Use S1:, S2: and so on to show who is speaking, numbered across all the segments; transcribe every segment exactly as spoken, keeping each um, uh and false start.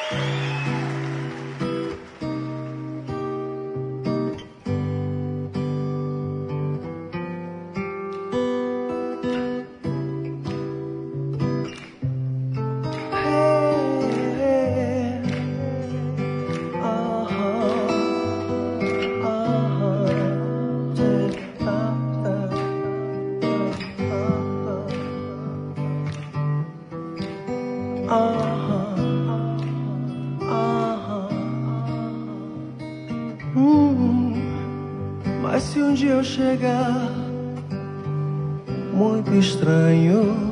S1: Ah, ah, hum, mas se um dia eu chegar muito estranho,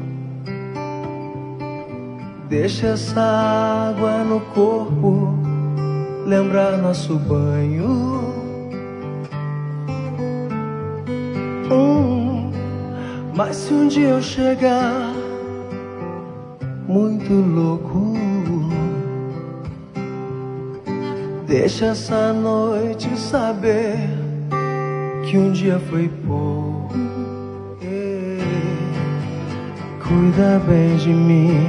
S1: deixa essa água no corpo lembrar nosso banho. Hum, mas se um dia eu chegar muito louco, deixa essa noite saber que um dia foi pouco. Yeah. Cuida bem de mim.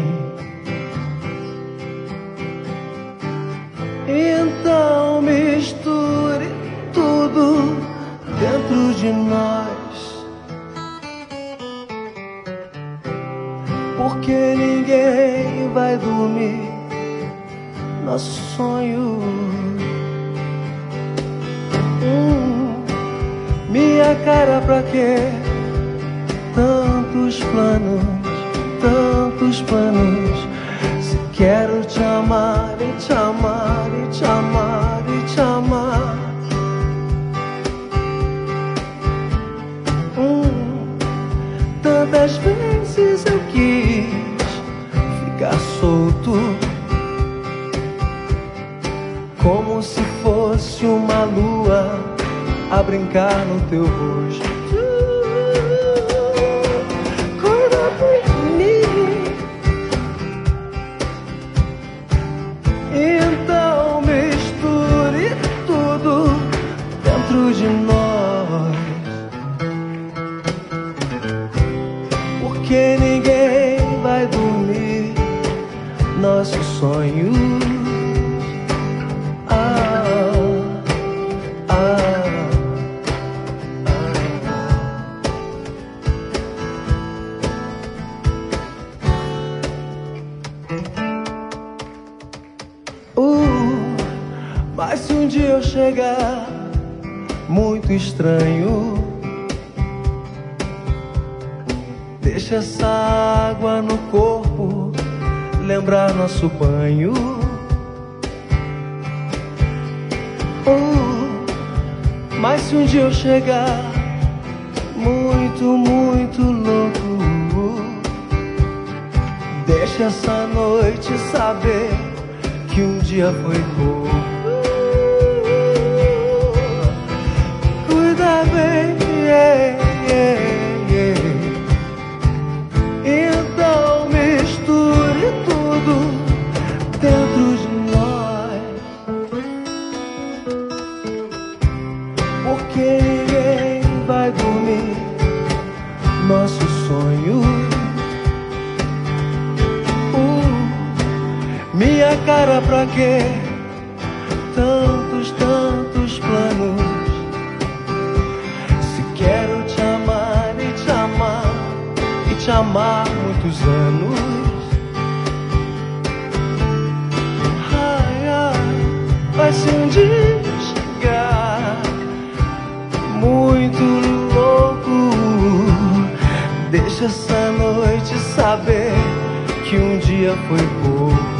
S1: Então misture tudo dentro de nós, porque ninguém vai dormir nosso sonho. Hum, minha cara, pra quê? Tantos planos, tantos planos. Se quero te amar e te amar e te amar e te amar. Hum, tantas vezes eu quis ficar solto, como se fosse uma lua a brincar no teu rosto. Cuida de mim. Então misture tudo dentro de nós, porque ninguém vai dormir nossos sonhos. Uh, mas se um dia eu chegar muito estranho, deixa essa água no corpo lembrar nosso banho. Uh, mas se um dia eu chegar muito, muito louco, deixa essa noite saber que um dia foi pouco. Cuida bem, yeah, yeah, yeah. Então misture tudo dentro de nós, porque ninguém vai dormir nossos sonhos. Minha cara, pra quê? Tantos, tantos planos. Se quero te amar e te amar e te amar muitos anos. Ai, ai, mas se um dia chegar muito louco, deixa essa noite saber que um dia foi pouco.